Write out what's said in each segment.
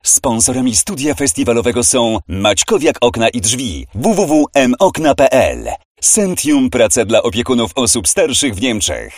Sponsorami studia festiwalowego są Maćkowiak Okna i Drzwi, www.mokna.pl, Sentium Praca dla opiekunów osób starszych w Niemczech.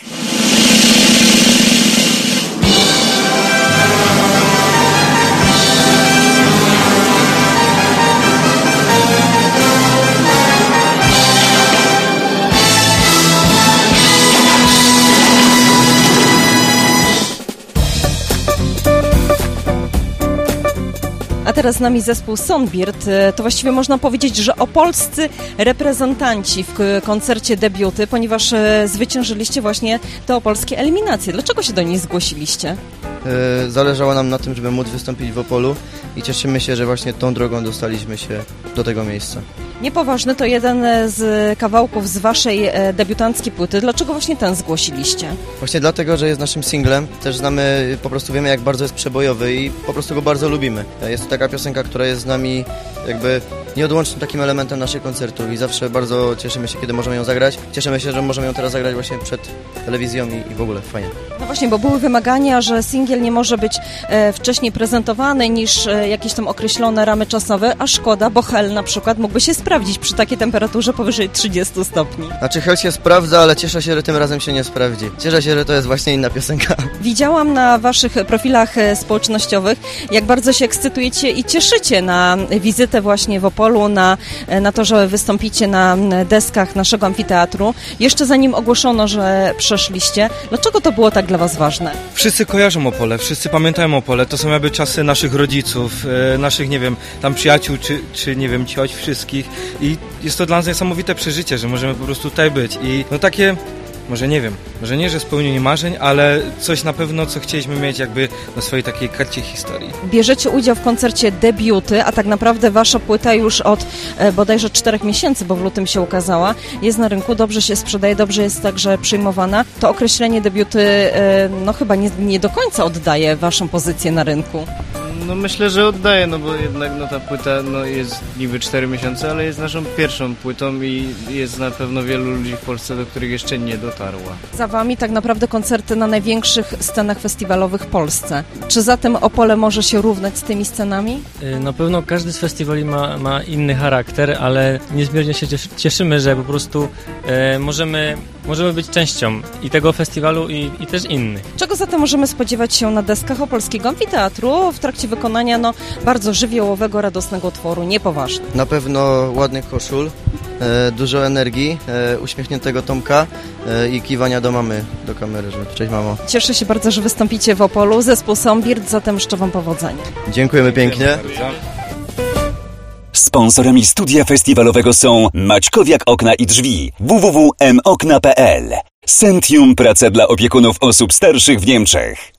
A teraz z nami zespół Sonbird. To właściwie można powiedzieć, że opolscy reprezentanci w koncercie debiuty, ponieważ zwyciężyliście właśnie te opolskie eliminacje. Dlaczego się do niej zgłosiliście? Zależało nam na tym, żeby móc wystąpić w Opolu i cieszymy się, że właśnie tą drogą dostaliśmy się do tego miejsca. Niepoważny to jeden z kawałków z waszej debiutanckiej płyty. Dlaczego właśnie ten zgłosiliście? Właśnie dlatego, że jest naszym singlem. Też znamy, po prostu wiemy, jak bardzo jest przebojowy i po prostu go bardzo lubimy. Jest to taka piosenka, która jest z nami jakby nieodłącznym takim elementem naszych koncertów i zawsze bardzo cieszymy się, kiedy możemy ją zagrać. Cieszymy się, że możemy ją teraz zagrać właśnie przed telewizją i w ogóle fajnie. No właśnie, bo były wymagania, że singiel nie może być wcześniej prezentowany niż jakieś tam określone ramy czasowe, a szkoda, bo Hel na przykład mógłby się sprawdzić przy takiej temperaturze powyżej 30 stopni. Znaczy Hel się sprawdza, ale cieszę się, że tym razem się nie sprawdzi. Cieszę się, że to jest właśnie inna piosenka. Widziałam na waszych profilach społecznościowych, jak bardzo się ekscytujecie i cieszycie na wizytę właśnie w Opolu, na to, że wystąpicie na deskach naszego amfiteatru. Jeszcze zanim ogłoszono, że przeszliście, dlaczego to było tak dla was ważne? Wszyscy kojarzą Opole, wszyscy pamiętają Opole. To są jakby czasy naszych rodziców, naszych, nie wiem, tam przyjaciół, czy nie wiem, cioć, wszystkich. I jest to dla nas niesamowite przeżycie, że możemy po prostu tutaj być. I no takie, może nie wiem, może nie, że spełnienie marzeń, ale coś na pewno, co chcieliśmy mieć jakby na swojej takiej karcie historii. Bierzecie udział w koncercie debiuty, a tak naprawdę wasza płyta już od bodajże 4 miesięcy, bo w lutym się ukazała, jest na rynku, dobrze się sprzedaje, dobrze jest także przyjmowana. To określenie debiuty no chyba nie do końca oddaje waszą pozycję na rynku. No myślę, że oddaje, no bo jednak ta płyta jest niby 4 miesiące, ale jest naszą pierwszą płytą i jest na pewno wielu ludzi w Polsce, do których jeszcze nie dotarła. Za wami tak naprawdę koncerty na największych scenach festiwalowych w Polsce. Czy zatem Opole może się równać z tymi scenami? Na pewno każdy z festiwali ma inny charakter, ale niezmiernie się cieszymy, że po prostu możemy być częścią i tego festiwalu i też innych. Czego zatem możemy spodziewać się na deskach Opolskiego Amfiteatru w trakcie wykonania bardzo żywiołowego, radosnego utworu, niepoważny? Na pewno ładnych koszul, dużo energii, uśmiechniętego Tomka i kiwania do mamy, do kamery, że cześć mamo. Cieszę się bardzo, że wystąpicie w Opolu. Zespół Sonbird, zatem życzę wam powodzenia. Dziękujemy pięknie. Sponsorami studia festiwalowego są Maćkowiak Okna i Drzwi, www.mokna.pl, Sentium Praca dla opiekunów osób starszych w Niemczech.